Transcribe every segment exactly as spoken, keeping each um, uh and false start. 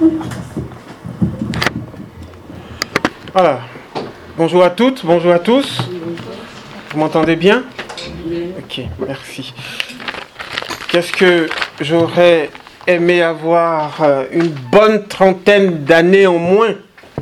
Voilà. Bonjour à toutes, bonjour à tous. Vous m'entendez bien? Ok, merci. Qu'est-ce que j'aurais aimé avoir une bonne trentaine d'années en moins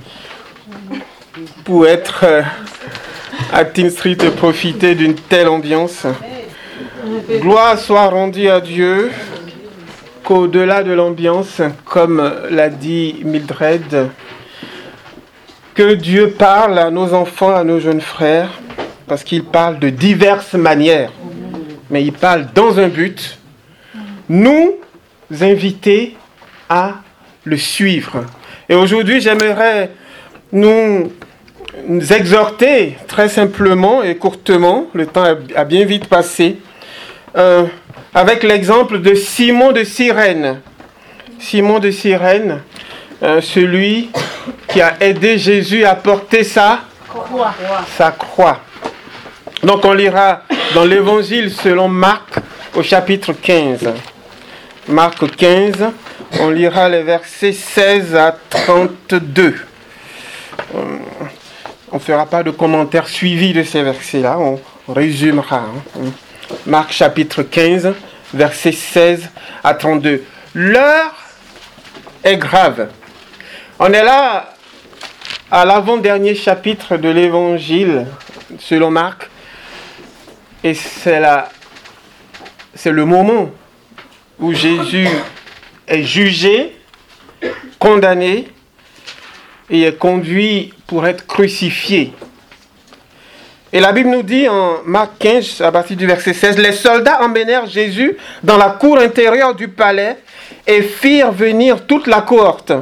pour être à Teen Street et profiter d'une telle ambiance. Gloire soit rendue à Dieu, qu'au-delà de l'ambiance, comme l'a dit Mildred, que Dieu parle à nos enfants, à nos jeunes frères, parce qu'il parle de diverses manières, mais il parle dans un but, nous inviter à le suivre. Et aujourd'hui, j'aimerais nous, nous exhorter très simplement et courtement, le temps a bien vite passé, euh, avec l'exemple de Simon de Cyrène. Simon de Cyrène, euh, celui qui a aidé Jésus à porter sa croix. sa croix. Donc on lira dans l'Évangile selon Marc au chapitre quinze. Marc quinze, on lira les versets seize à trente-deux. On ne fera pas de commentaires suivis de ces versets-là, on résumera. Hein. Marc chapitre quinze, versets seize à trente-deux. L'heure est grave. On est là à l'avant-dernier chapitre de l'Évangile selon Marc. Et c'est, la, c'est le moment où Jésus est jugé, condamné et est conduit pour être crucifié. Et la Bible nous dit en Marc quinze, à partir du verset seize, « Les soldats emmenèrent Jésus dans la cour intérieure du palais et firent venir toute la cohorte.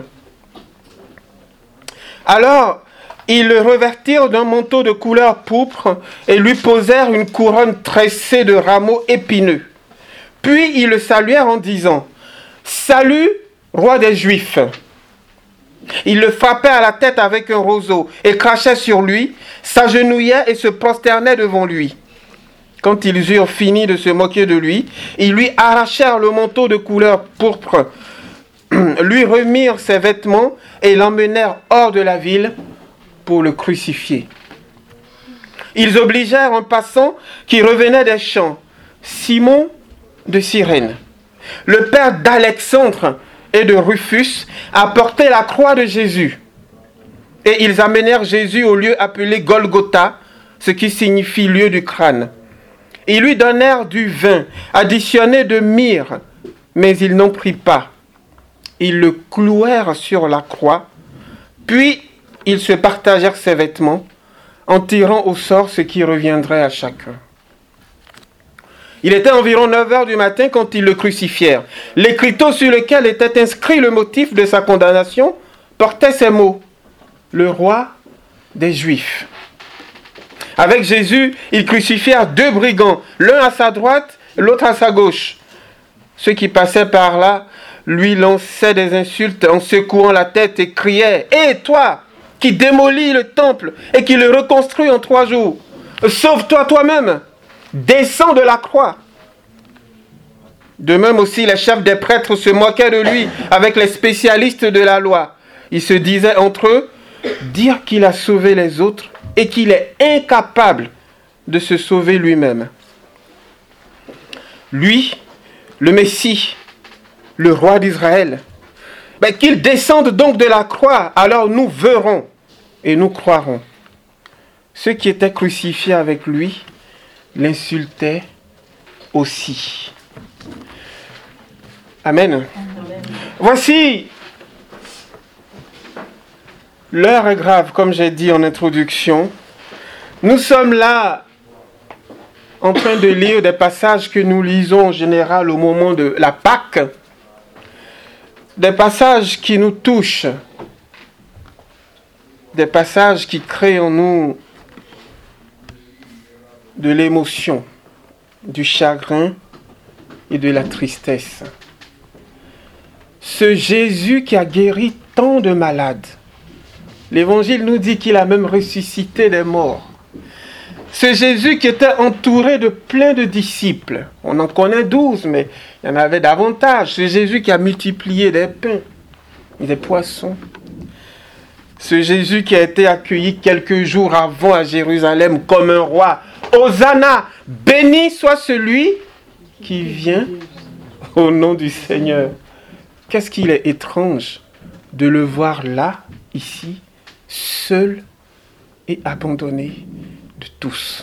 Alors, ils le revêtirent d'un manteau de couleur pourpre et lui posèrent une couronne tressée de rameaux épineux. Puis ils le saluèrent en disant « Salut, roi des Juifs !» Ils le frappaient à la tête avec un roseau et crachaient sur lui, s'agenouillaient et se prosternaient devant lui. Quand ils eurent fini de se moquer de lui, ils lui arrachèrent le manteau de couleur pourpre, lui remirent ses vêtements et l'emmenèrent hors de la ville pour le crucifier. Ils obligèrent un passant qui revenait des champs, Simon de Cyrène, le père d'Alexandre et de Rufus, à porter la croix de Jésus. Et ils amenèrent Jésus au lieu appelé Golgotha, ce qui signifie lieu du crâne. Ils lui donnèrent du vin additionné de myrrhe, mais il n'en prit pas. Ils le clouèrent sur la croix, puis ils se partagèrent ses vêtements, en tirant au sort ce qui reviendrait à chacun. Il était environ neuf heures du matin quand ils le crucifièrent. L'écriteau sur lequel était inscrit le motif de sa condamnation portait ces mots : « Le roi des Juifs ». Avec Jésus, ils crucifièrent deux brigands, l'un à sa droite, l'autre à sa gauche. Ceux qui passaient par là lui lançaient des insultes en secouant la tête et criaient : « Hé, toi, qui démolis le temple et qui le reconstruit en trois jours, sauve-toi toi-même, descends de la croix !» De même aussi, les chefs des prêtres se moquaient de lui avec les spécialistes de la loi. Ils se disaient entre eux : dire qu'il a sauvé les autres et qu'il est incapable de se sauver lui-même. Lui, le Messie, le roi d'Israël, ben, qu'il descende donc de la croix, alors nous verrons et nous croirons. Ceux qui étaient crucifiés avec lui l'insultaient aussi. Amen. Amen. Voici, l'heure est grave, comme j'ai dit en introduction. Nous sommes là en train de lire des passages que nous lisons en général au moment de la Pâque, des passages qui nous touchent, des passages qui créent en nous de l'émotion, du chagrin et de la tristesse. Ce Jésus qui a guéri tant de malades, l'Évangile nous dit qu'il a même ressuscité des morts. Ce Jésus qui était entouré de plein de disciples, on en connaît douze, mais il y en avait davantage. Ce Jésus qui a multiplié des pains. des poissons. Ce Jésus qui a été accueilli quelques jours avant à Jérusalem comme un roi. Hosanna, béni soit celui qui vient au nom du Seigneur. Qu'est-ce qu'il est étrange de le voir là, ici, seul et abandonné de tous.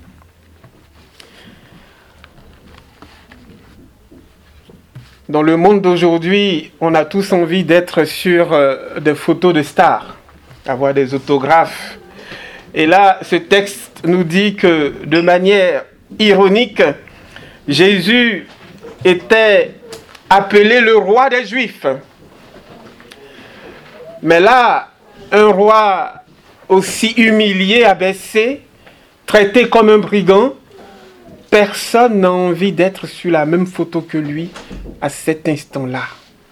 Dans le monde d'aujourd'hui, on a tous envie d'être sur euh, des photos de stars, avoir des autographes. Et là, ce texte nous dit que de manière ironique, Jésus était appelé le roi des Juifs. Mais là, un roi aussi humilié, abaissé, traité comme un brigand, personne n'a envie d'être sur la même photo que lui à cet instant-là.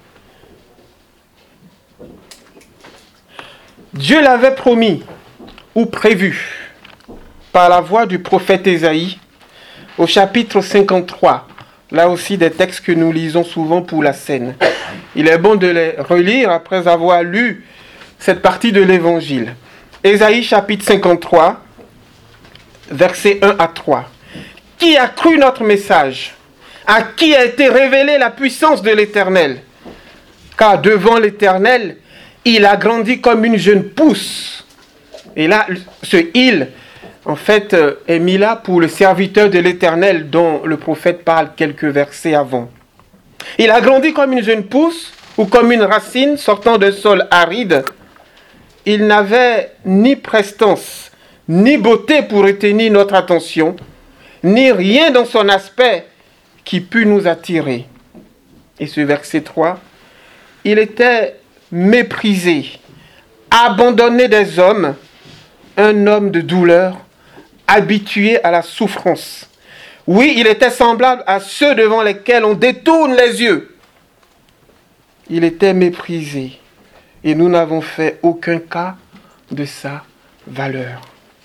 Dieu l'avait promis ou prévu par la voix du prophète Ésaïe au chapitre cinquante-trois. Là aussi des textes que nous lisons souvent pour la scène. Il est bon de les relire après avoir lu cette partie de l'évangile. Ésaïe chapitre cinquante-trois, versets un à trois. Qui a cru notre message? À qui a été révélée la puissance de l'Éternel? Car devant l'Éternel, il a grandi comme une jeune pousse. Et là, ce « il », en fait, est mis là pour le serviteur de l'Éternel dont le prophète parle quelques versets avant. Il a grandi comme une jeune pousse ou comme une racine sortant d'un sol aride. Il n'avait ni prestance, ni beauté pour retenir notre attention, ni rien dans son aspect qui pût nous attirer. Et ce verset trois, il était méprisé, abandonné des hommes, un homme de douleur, habitué à la souffrance. Oui, il était semblable à ceux devant lesquels on détourne les yeux. Il était méprisé et nous n'avons fait aucun cas de sa valeur.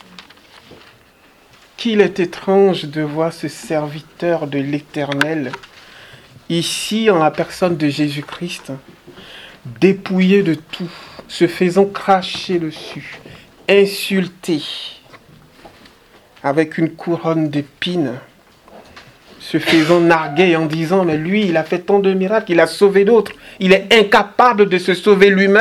Qu'il est étrange de voir ce serviteur de l'Éternel, ici en la personne de Jésus-Christ, dépouillé de tout, se faisant cracher dessus, insulté, avec une couronne d'épines, se faisant narguer en disant « Mais lui, il a fait tant de miracles, il a sauvé d'autres, il est incapable de se sauver lui-même. »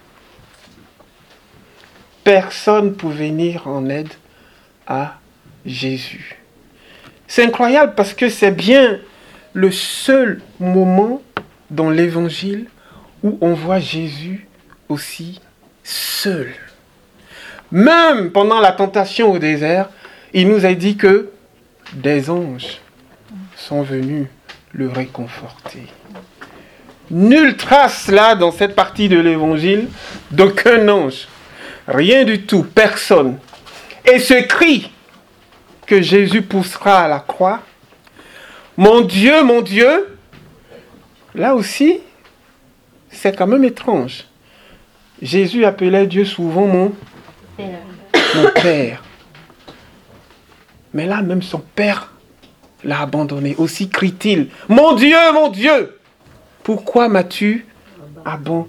Personne pour venir en aide à Jésus. C'est incroyable parce que c'est bien le seul moment dans l'Évangile où on voit Jésus aussi seul. Même pendant la tentation au désert, il nous a dit que des anges sont venus le réconforter. Nulle trace là dans cette partie de l'Évangile d'aucun ange. Rien du tout, personne. Et ce cri que Jésus poussera à la croix, « Mon Dieu, mon Dieu », là aussi, c'est quand même étrange. Jésus appelait Dieu souvent mon Père. Mon Père. Mais là, même son Père l'a abandonné. Aussi crie-t-il, « Mon Dieu, mon Dieu, pourquoi m'as-tu abandonné ?»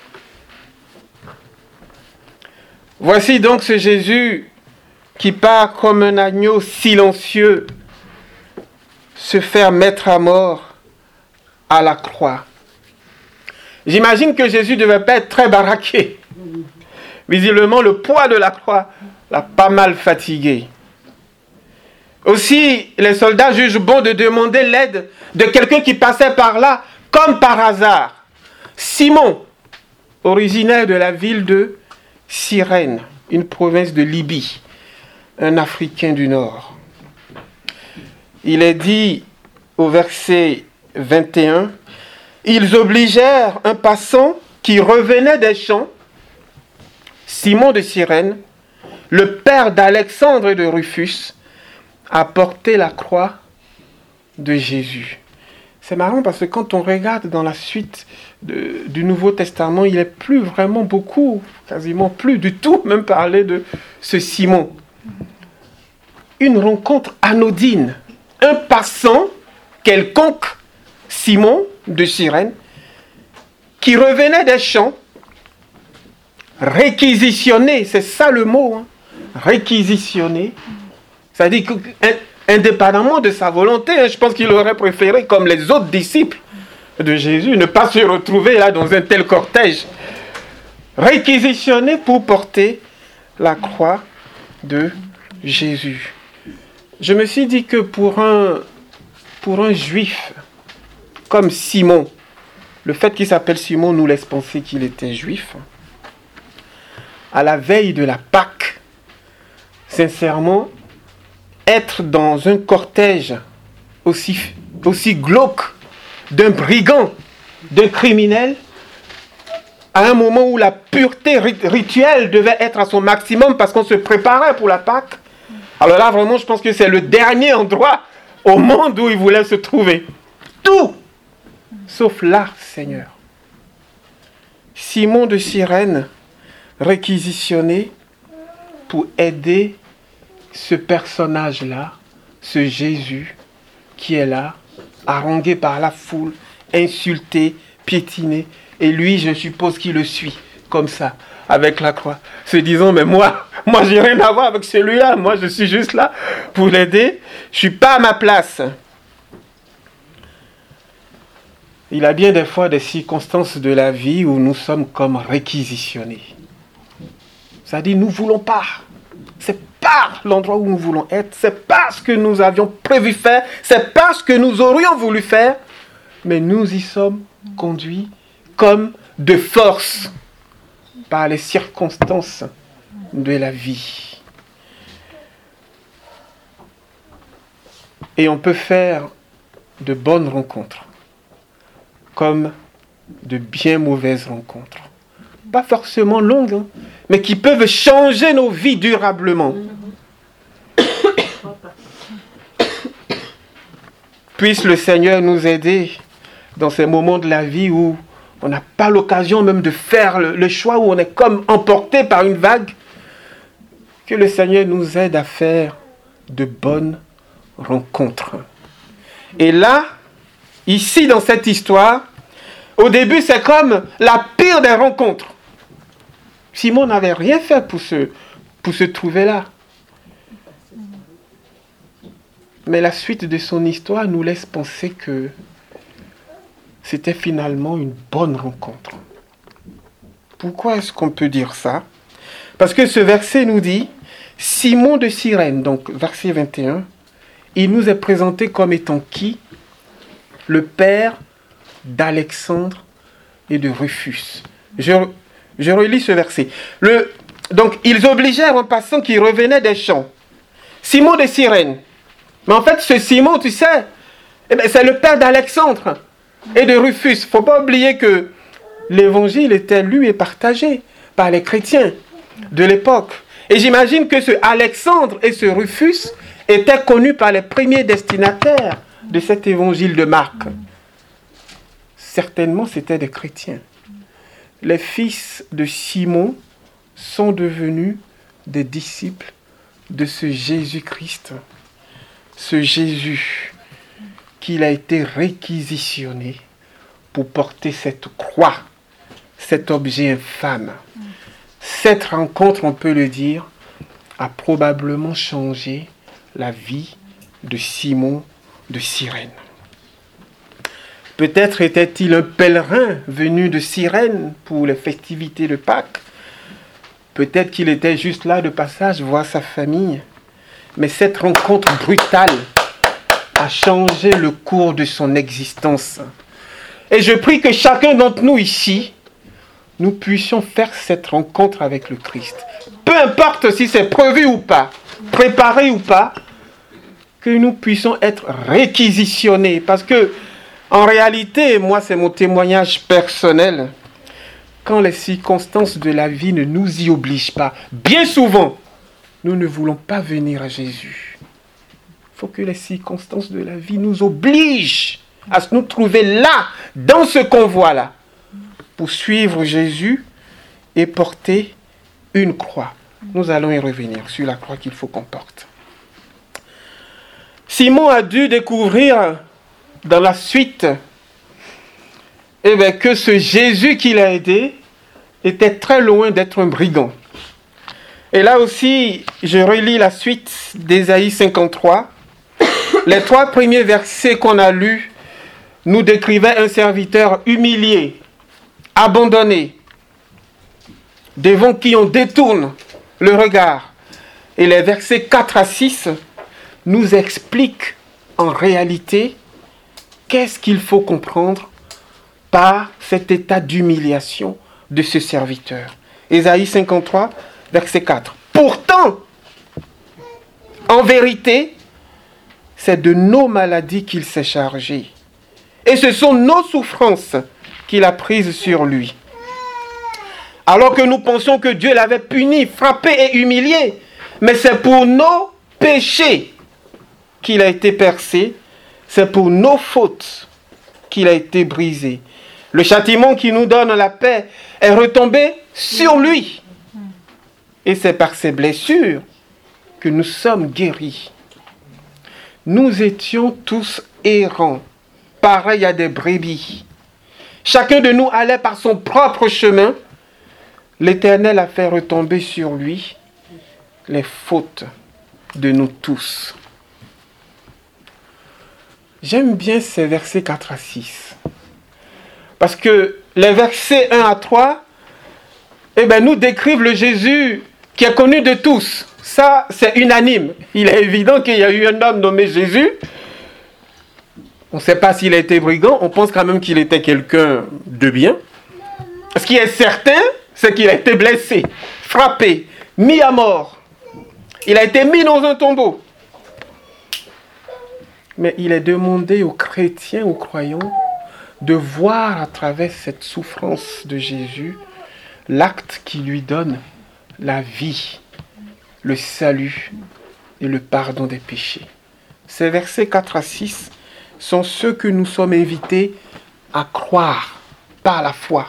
Voici donc ce Jésus qui part comme un agneau silencieux se faire mettre à mort à la croix. J'imagine que Jésus ne devait pas être très baraqué. Visiblement, le poids de la croix l'a pas mal fatigué. Aussi, les soldats jugent bon de demander l'aide de quelqu'un qui passait par là, comme par hasard. Simon, originaire de la ville de Cyrène, une province de Libye, un Africain du Nord. Il est dit au verset vingt et un, « Ils obligèrent un passant qui revenait des champs, Simon de Cyrène, le père d'Alexandre et de Rufus, à porter la croix de Jésus. » C'est marrant parce que quand on regarde dans la suite de, du Nouveau Testament, il n'est plus vraiment beaucoup, quasiment plus du tout, même parler de ce Simon. Une rencontre anodine. Un passant quelconque, Simon de Cyrène, qui revenait des champs, réquisitionné, c'est ça le mot, hein, réquisitionné, c'est-à-dire qu'indépendamment de sa volonté, hein, je pense qu'il aurait préféré, comme les autres disciples de Jésus, ne pas se retrouver là dans un tel cortège, réquisitionné pour porter la croix de Jésus. Je me suis dit que pour un, pour un juif comme Simon, le fait qu'il s'appelle Simon nous laisse penser qu'il était juif, à la veille de la Pâque, sincèrement, être dans un cortège aussi, aussi glauque d'un brigand, d'un criminel, à un moment où la pureté rituelle devait être à son maximum parce qu'on se préparait pour la Pâque. Alors là, vraiment, je pense que c'est le dernier endroit au monde où il voulait se trouver. Tout, sauf là, Seigneur. Simon de Cyrène, réquisitionné pour aider ce personnage-là, ce Jésus qui est là, harangué par la foule, insulté, piétiné. Et lui, je suppose qu'il le suit, comme ça, avec la croix, se disant, mais moi, moi, j'ai rien à voir avec celui-là. Moi, je suis juste là pour l'aider. Je suis pas à ma place. Il y a bien des fois des circonstances de la vie où nous sommes comme réquisitionnés. C'est-à-dire, nous ne voulons pas. C'est pas l'endroit où nous voulons être. C'est pas ce que nous avions prévu faire. C'est pas ce que nous aurions voulu faire. Mais nous y sommes conduits comme de force par les circonstances de la vie. Et on peut faire de bonnes rencontres comme de bien mauvaises rencontres. Pas forcément longues, hein, mais qui peuvent changer nos vies durablement. Puisse le Seigneur nous aider dans ces moments de la vie où on n'a pas l'occasion même de faire le, le choix, où on est comme emporté par une vague. Que le Seigneur nous aide à faire de bonnes rencontres. Et là, ici dans cette histoire, au début c'est comme la pire des rencontres. Simon n'avait rien fait pour se, pour se trouver là. Mais la suite de son histoire nous laisse penser que c'était finalement une bonne rencontre. Pourquoi est-ce qu'on peut dire ça? Parce que ce verset nous dit, Simon de Cyrène, donc verset vingt et un, il nous est présenté comme étant qui? Le père d'Alexandre et de Rufus. Je, je relis ce verset. Le, donc, ils obligèrent un passant qui revenait des champs. Simon de Cyrène. Mais en fait, ce Simon, tu sais, eh bien, c'est le père d'Alexandre et de Rufus. Il ne faut pas oublier que l'évangile était lu et partagé par les chrétiens de l'époque. Et j'imagine que ce Alexandre et ce Rufus étaient connus par les premiers destinataires de cet évangile de Marc. Certainement, c'étaient des chrétiens. Les fils de Simon sont devenus des disciples de ce Jésus-Christ. Ce Jésus qu'il a été réquisitionné pour porter cette croix, cet objet infâme. Cette rencontre, on peut le dire, a probablement changé la vie de Simon de Cyrène. Peut-être était-il un pèlerin venu de Cyrène pour les festivités de Pâques. Peut-être qu'il était juste là de passage voir sa famille. Mais cette rencontre brutale a changé le cours de son existence. Et je prie que chacun d'entre nous ici, nous puissions faire cette rencontre avec le Christ. Peu importe si c'est prévu ou pas, préparé ou pas, que nous puissions être réquisitionnés. Parce que, en réalité, moi c'est mon témoignage personnel, quand les circonstances de la vie ne nous y obligent pas, bien souvent, nous ne voulons pas venir à Jésus. Il faut que les circonstances de la vie nous obligent à nous trouver là, dans ce convoi-là, pour suivre Jésus et porter une croix. Nous allons y revenir sur la croix qu'il faut qu'on porte. Simon a dû découvrir dans la suite eh bien, que ce Jésus qu'il a aidé était très loin d'être un brigand. Et là aussi, je relis la suite d'Ésaïe cinquante-trois. Les trois premiers versets qu'on a lus nous décrivaient un serviteur humilié, abandonné, devant qui on détourne le regard. Et les versets quatre à six nous expliquent en réalité qu'est-ce qu'il faut comprendre par cet état d'humiliation de ce serviteur. Ésaïe cinquante-trois, verset quatre. Pourtant, en vérité, c'est de nos maladies qu'il s'est chargé. Et ce sont nos souffrances qu'il a prises sur lui. Alors que nous pensions que Dieu l'avait puni, frappé et humilié. Mais c'est pour nos péchés qu'il a été percé. C'est pour nos fautes qu'il a été brisé. Le châtiment qui nous donne la paix est retombé sur lui. Et c'est par ses blessures que nous sommes guéris. Nous étions tous errants, pareils à des brebis. Chacun de nous allait par son propre chemin. L'Éternel a fait retomber sur lui les fautes de nous tous. J'aime bien ces versets quatre à six. Parce que les versets un à trois, eh ben, nous décrivent le Jésus qui est connu de tous. Ça, c'est unanime. Il est évident qu'il y a eu un homme nommé Jésus. On ne sait pas s'il a été brigand. On pense quand même qu'il était quelqu'un de bien. Ce qui est certain, c'est qu'il a été blessé, frappé, mis à mort. Il a été mis dans un tombeau. Mais il est demandé aux chrétiens, aux croyants, de voir à travers cette souffrance de Jésus l'acte qui lui donne la vie, le salut et le pardon des péchés. Ces versets quatre à six sont ceux que nous sommes invités à croire par la foi.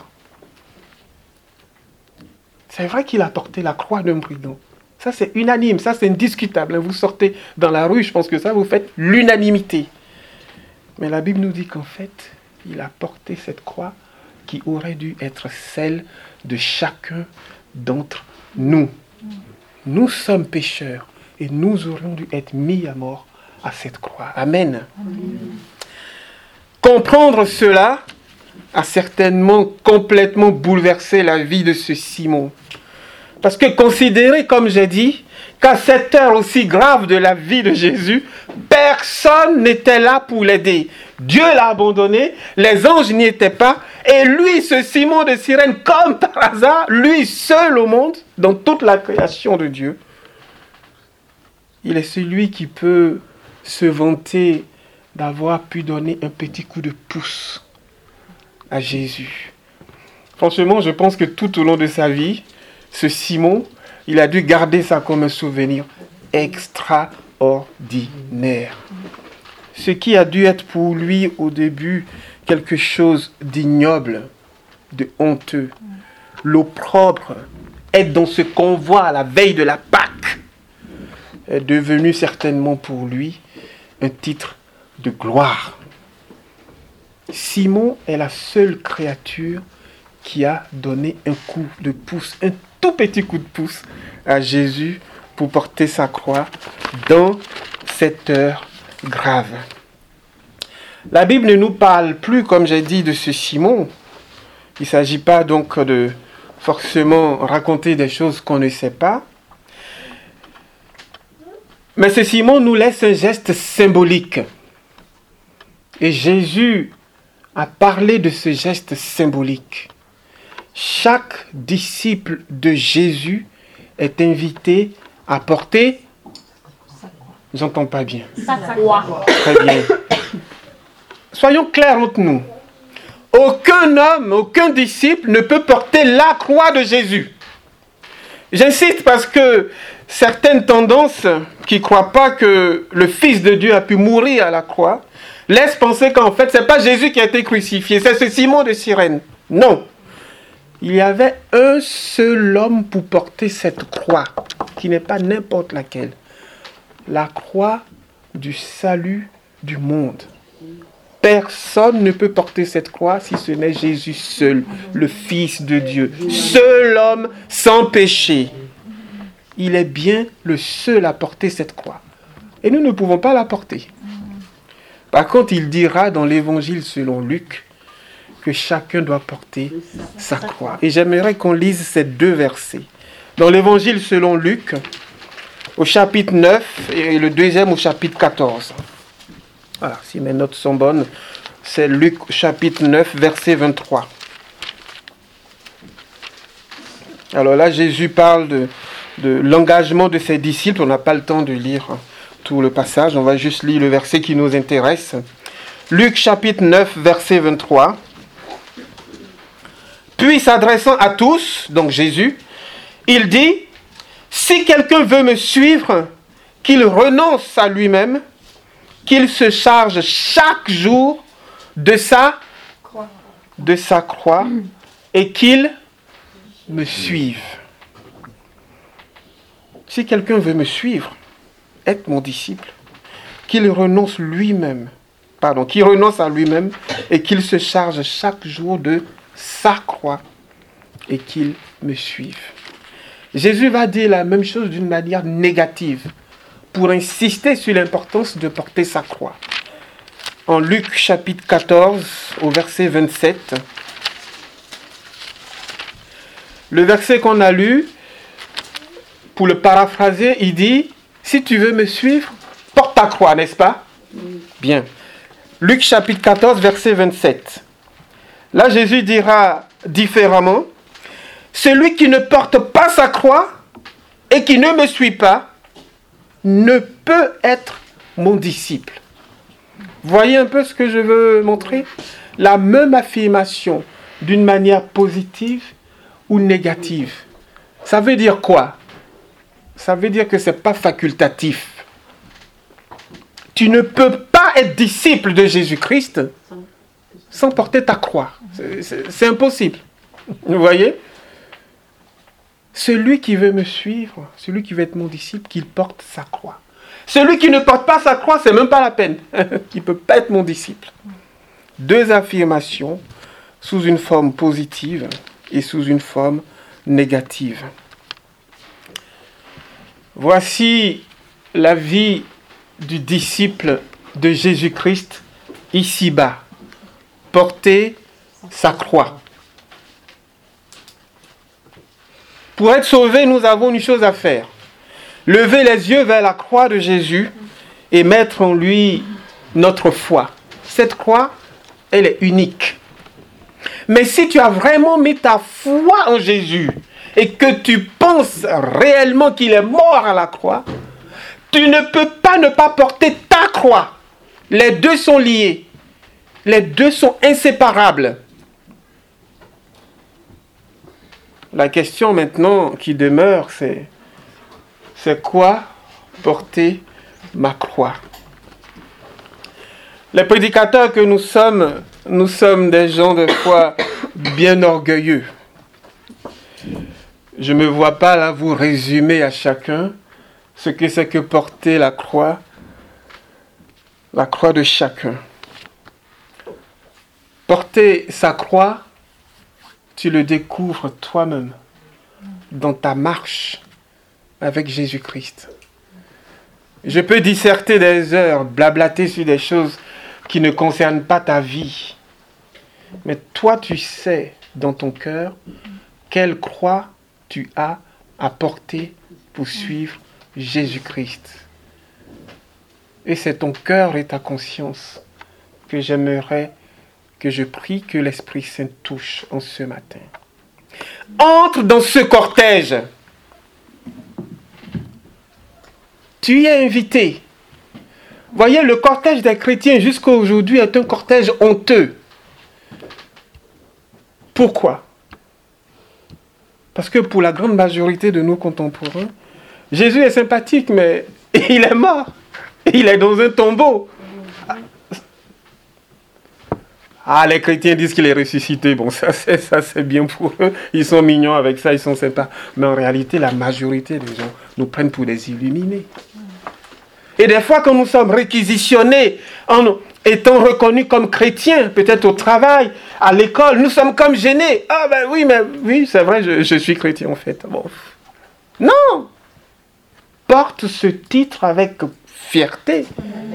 C'est vrai qu'il a porté la croix d'un brigand. Ça, c'est unanime, ça, c'est indiscutable. Vous sortez dans la rue, je pense que ça, vous faites l'unanimité. Mais la Bible nous dit qu'en fait, il a porté cette croix qui aurait dû être celle de chacun d'entre nous. Nous sommes pécheurs et nous aurions dû être mis à mort à cette croix. Amen. Amen. Comprendre cela a certainement complètement bouleversé la vie de ce Simon. Parce que considérez, comme j'ai dit, qu'à cette heure aussi grave de la vie de Jésus, personne n'était là pour l'aider. Dieu l'a abandonné, les anges n'y étaient pas, et lui, ce Simon de Cyrène, comme par hasard, lui seul au monde, dans toute la création de Dieu, il est celui qui peut se vanter d'avoir pu donner un petit coup de pouce à Jésus. Franchement, je pense que tout au long de sa vie, ce Simon, il a dû garder ça comme un souvenir extraordinaire. Ce qui a dû être pour lui au début quelque chose d'ignoble, de honteux. L'opprobre, être dans ce convoi à la veille de la Pâque, est devenu certainement pour lui un titre de gloire. Simon est la seule créature qui a donné un coup de pouce, un tout petit coup de pouce à Jésus pour porter sa croix dans cette heure grave. La Bible ne nous parle plus, comme j'ai dit, de ce Simon. Il ne s'agit pas donc de forcément raconter des choses qu'on ne sait pas. Mais ce Simon nous laisse un geste symbolique. Et Jésus a parlé de ce geste symbolique. Chaque disciple de Jésus est invité à porter... J'entends pas bien. Sa croix. Très bien. Soyons clairs entre nous. Aucun homme, aucun disciple ne peut porter la croix de Jésus. J'insiste parce que certaines tendances qui ne croient pas que le Fils de Dieu a pu mourir à la croix laissent penser qu'en fait, ce n'est pas Jésus qui a été crucifié, c'est ce Simon de Cyrène. Non. Il y avait un seul homme pour porter cette croix, qui n'est pas n'importe laquelle. La croix du salut du monde. personne ne peut porter cette croix si ce n'est Jésus seul, le Fils de Dieu. Seul homme sans péché. Il est bien le seul à porter cette croix. Et nous ne pouvons pas la porter. Par contre, il dira dans l'évangile selon Luc que chacun doit porter sa croix. Et j'aimerais qu'on lise ces deux versets. Dans l'évangile selon Luc, au chapitre neuf et le deuxième au chapitre quatorze. Voilà, si mes notes sont bonnes, c'est Luc chapitre neuf, verset vingt-trois. Alors là, Jésus parle de, de l'engagement de ses disciples. On n'a pas le temps de lire tout le passage, on va juste lire le verset qui nous intéresse. Luc chapitre neuf, verset vingt-trois. Puis s'adressant à tous, donc Jésus, il dit, si quelqu'un veut me suivre, qu'il renonce à lui-même, qu'il se charge chaque jour de sa croix, de sa croix et qu'il me suive. Si quelqu'un veut me suivre, être mon disciple, qu'il renonce lui-même, pardon, qu'il renonce à lui-même et qu'il se charge chaque jour de sa croix et qu'il me suive. Jésus va dire la même chose d'une manière négative pour insister sur l'importance de porter sa croix. En Luc chapitre quatorze au verset vingt-sept, le verset qu'on a lu, pour le paraphraser, il dit, si tu veux me suivre, porte ta croix, n'est-ce pas? Oui. Bien. Luc chapitre quatorze, verset vingt-sept. Là, Jésus dira différemment, celui qui ne porte pas sa croix et qui ne me suit pas ne peut être mon disciple. Voyez un peu ce que je veux montrer? La même affirmation d'une manière positive ou négative. Ça veut dire quoi? Ça veut dire que ce n'est pas facultatif. Tu ne peux pas être disciple de Jésus-Christ sans porter ta croix. C'est, c'est, c'est impossible. Vous voyez? Celui qui veut me suivre, celui qui veut être mon disciple, qu'il porte sa croix. Celui qui ne porte pas sa croix, c'est même pas la peine. Il ne peut pas être mon disciple. Deux affirmations sous une forme positive et sous une forme négative. Voici la vie du disciple de Jésus-Christ ici-bas. Porter sa croix. Pour être sauvés, nous avons une chose à faire. Lever les yeux vers la croix de Jésus et mettre en lui notre foi. Cette croix, elle est unique. Mais si tu as vraiment mis ta foi en Jésus et que tu penses réellement qu'il est mort à la croix, tu ne peux pas ne pas porter ta croix. Les deux sont liés. Les deux sont inséparables. La question maintenant qui demeure, c'est, c'est quoi porter ma croix? Les prédicateurs que nous sommes, nous sommes des gens de foi bien orgueilleux. Je ne me vois pas là vous résumer à chacun ce que c'est que porter la croix, la croix de chacun. Porter sa croix, tu le découvres toi-même dans ta marche avec Jésus-Christ. Je peux disserter des heures, blablater sur des choses qui ne concernent pas ta vie. Mais toi, tu sais dans ton cœur quelle croix tu as à porter pour suivre Jésus-Christ. Et c'est ton cœur et ta conscience que j'aimerais, que je prie que l'Esprit Saint touche en ce matin. Entre dans ce cortège. Tu y es invité. Voyez, le cortège des chrétiens jusqu'à aujourd'hui est un cortège honteux. Pourquoi? Parce que pour la grande majorité de nos contemporains, Jésus est sympathique, mais il est mort. Il est dans un tombeau. Ah, les chrétiens disent qu'il est ressuscité. Bon, ça c'est, ça c'est bien pour eux. Ils sont mignons avec ça, ils sont sympas. Mais en réalité, la majorité des gens nous prennent pour des illuminés. Et des fois, quand nous sommes réquisitionnés en, étant reconnus comme chrétiens, peut-être au travail, à l'école, nous sommes comme gênés. Ah ben oui, mais oui, c'est vrai, je, je suis chrétien en fait. Bon. Non! Porte ce titre avec fierté.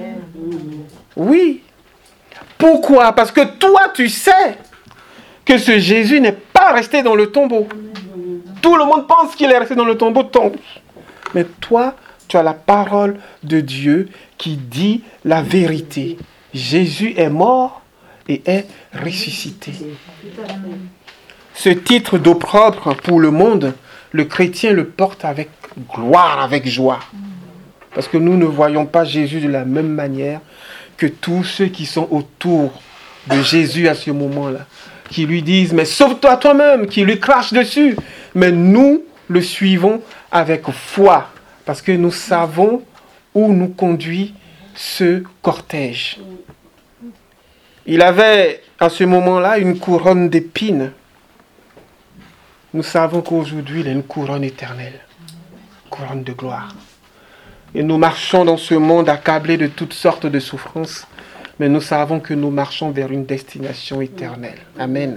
Oui. Pourquoi? Parce que toi, tu sais que ce Jésus n'est pas resté dans le tombeau. Tout le monde pense qu'il est resté dans le tombeau, tombe. Mais toi, tu as la parole de Dieu qui dit la vérité. Jésus est mort et est ressuscité. Ce titre d'opprobre pour le monde, le chrétien le porte avec gloire, avec joie. Parce que nous ne voyons pas Jésus de la même manière que tous ceux qui sont autour de Jésus à ce moment-là. Qui lui disent, mais sauve-toi toi-même, qui lui crachent dessus. Mais nous le suivons avec foi. Parce que nous savons où nous conduit ce cortège. Il avait à ce moment-là une couronne d'épines. Nous savons qu'aujourd'hui, il a une couronne éternelle. Couronne de gloire. Et nous marchons dans ce monde accablé de toutes sortes de souffrances. Mais nous savons que nous marchons vers une destination éternelle. Amen.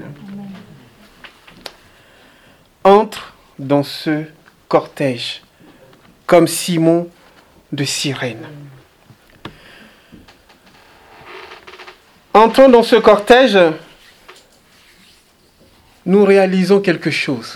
Entre dans ce cortège, comme Simon de Cyrène. Entrons dans ce cortège, nous réalisons quelque chose.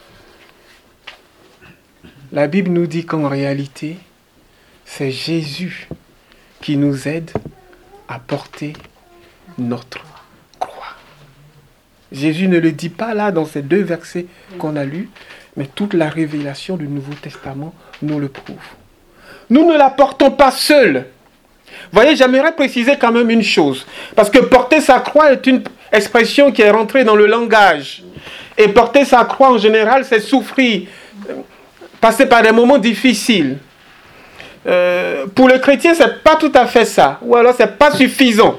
La Bible nous dit qu'en réalité, c'est Jésus qui nous aide à porter notre croix. Jésus ne le dit pas là dans ces deux versets qu'on a lus, mais toute la révélation du Nouveau Testament nous le prouve. Nous ne la portons pas seuls. Vous voyez, j'aimerais préciser quand même une chose. Parce que porter sa croix est une expression qui est rentrée dans le langage. Et porter sa croix en général, c'est souffrir, passer par des moments difficiles. Euh, pour le chrétien, ce n'est pas tout à fait ça. Ou alors, ce n'est pas suffisant.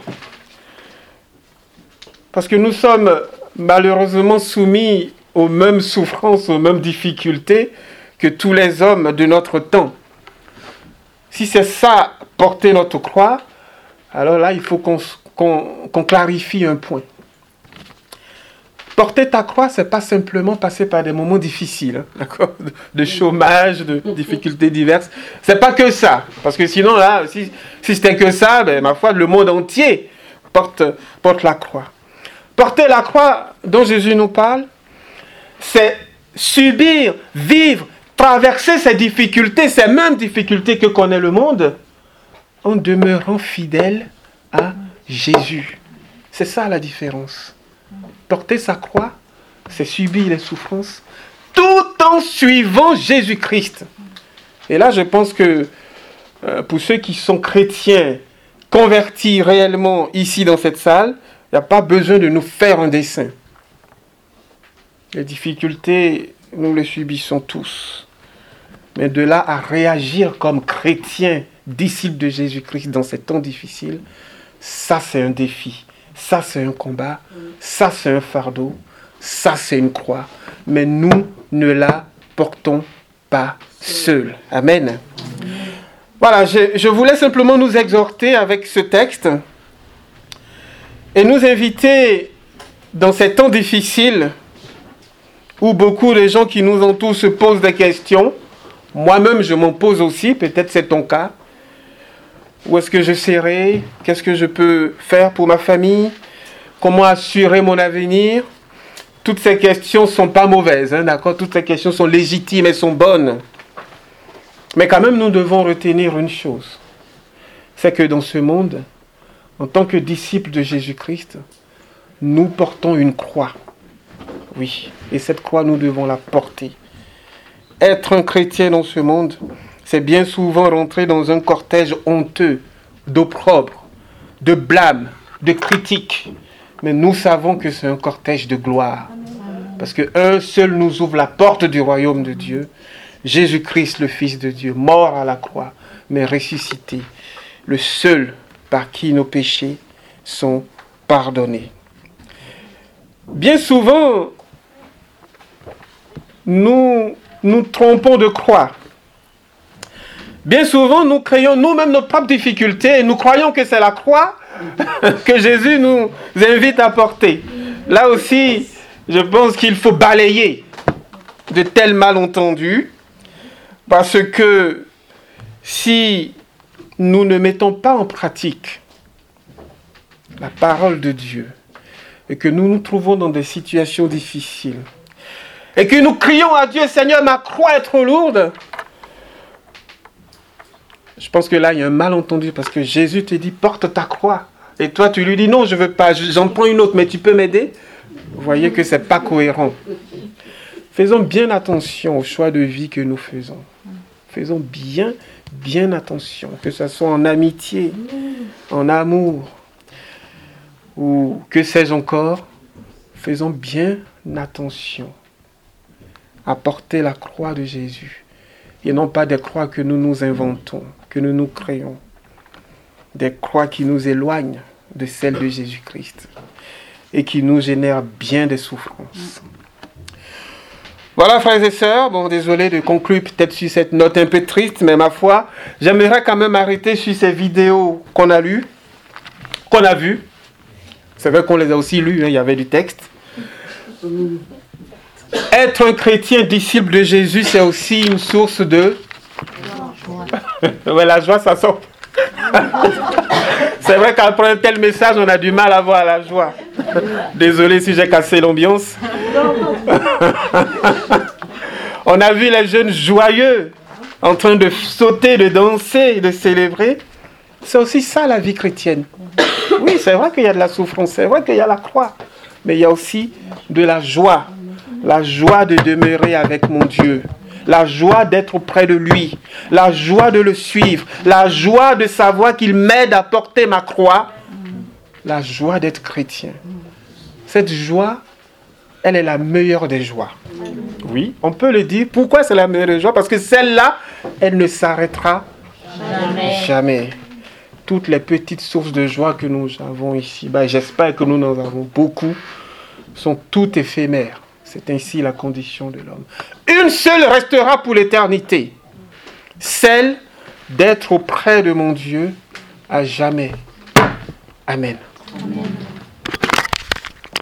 Parce que nous sommes malheureusement soumis aux mêmes souffrances, aux mêmes difficultés que tous les hommes de notre temps. Si c'est ça, porter notre croix, alors là, il faut qu'on, qu'on, qu'on clarifie un point. Porter ta croix, ce n'est pas simplement passer par des moments difficiles, hein, d'accord, de, de chômage, de difficultés diverses. Ce n'est pas que ça. Parce que sinon, là, si, si c'était que ça, ben, ma foi, le monde entier porte, porte la croix. Porter la croix dont Jésus nous parle, c'est subir, vivre, traverser ces difficultés, ces mêmes difficultés que connaît le monde, en demeurant fidèle à Jésus. C'est ça la différence. Porter sa croix, c'est subir les souffrances, tout en suivant Jésus-Christ. Et là, je pense que euh, pour ceux qui sont chrétiens, convertis réellement ici dans cette salle, il n'y a pas besoin de nous faire un dessin. Les difficultés, nous les subissons tous. Mais de là à réagir comme chrétiens, disciples de Jésus-Christ dans ces temps difficiles, ça c'est un défi, ça c'est un combat, ça c'est un fardeau, ça c'est une croix. Mais nous ne la portons pas seuls. Amen. Voilà, je, je voulais simplement nous exhorter avec ce texte et nous inviter dans ces temps difficiles où beaucoup de gens qui nous entourent se posent des questions. Moi-même, je m'en pose aussi, peut-être c'est ton cas. Où est-ce que je serai? Qu'est-ce que je peux faire pour ma famille? Comment assurer mon avenir? Toutes ces questions ne sont pas mauvaises, hein, d'accord? Toutes ces questions sont légitimes et sont bonnes. Mais quand même, nous devons retenir une chose. C'est que dans ce monde, en tant que disciples de Jésus-Christ, nous portons une croix. Oui, et cette croix, nous devons la porter. Être un chrétien dans ce monde, c'est bien souvent rentrer dans un cortège honteux, d'opprobre, de blâme, de critiques. Mais nous savons que c'est un cortège de gloire. Parce qu'un seul nous ouvre la porte du royaume de Dieu. Jésus-Christ, le Fils de Dieu, mort à la croix, mais ressuscité. Le seul par qui nos péchés sont pardonnés. Bien souvent, nous nous trompons de croix. Bien souvent, nous créons nous-mêmes nos propres difficultés et nous croyons que c'est la croix que Jésus nous invite à porter. Là aussi, je pense qu'il faut balayer de tels malentendus, parce que si nous ne mettons pas en pratique la parole de Dieu, et que nous nous trouvons dans des situations difficiles, et que nous crions à Dieu, Seigneur, ma croix est trop lourde, je pense que là, il y a un malentendu, parce que Jésus te dit, porte ta croix. Et toi, tu lui dis, non, je ne veux pas, j'en prends une autre, mais tu peux m'aider? Vous voyez que ce n'est pas cohérent. Faisons bien attention au choix de vie que nous faisons. Faisons bien, bien attention, que ce soit en amitié, en amour, ou que sais-je encore. Faisons bien attention à porter la croix de Jésus, et non pas des croix que nous nous inventons, que nous nous créons, des croix qui nous éloignent de celle de Jésus-Christ et qui nous génèrent bien des souffrances. Voilà, frères et sœurs, bon, désolé de conclure peut-être sur cette note un peu triste, mais ma foi, j'aimerais quand même arrêter sur ces vidéos qu'on a lues, qu'on a vues. C'est vrai qu'on les a aussi lues, hein, il y avait du texte. Être un chrétien disciple de Jésus, c'est aussi une source de... Ouais, la joie, ça sort. C'est vrai qu'après un tel message, on a du mal à voir la joie. Désolé si j'ai cassé l'ambiance. On a vu les jeunes joyeux, en train de sauter, de danser, de célébrer. C'est aussi ça la vie chrétienne. Oui, c'est vrai qu'il y a de la souffrance, c'est vrai qu'il y a la croix, mais il y a aussi de la joie. La joie de demeurer avec mon Dieu. La joie d'être auprès de lui. La joie de le suivre. La joie de savoir qu'il m'aide à porter ma croix. La joie d'être chrétien. Cette joie, elle est la meilleure des joies. Oui, on peut le dire. Pourquoi c'est la meilleure des joies? Parce que celle-là, elle ne s'arrêtera jamais. jamais. Toutes les petites sources de joie que nous avons ici, ben, j'espère que nous en avons beaucoup, sont toutes éphémères. C'est ainsi la condition de l'homme. Une seule restera pour l'éternité. Celle d'être auprès de mon Dieu à jamais. Amen.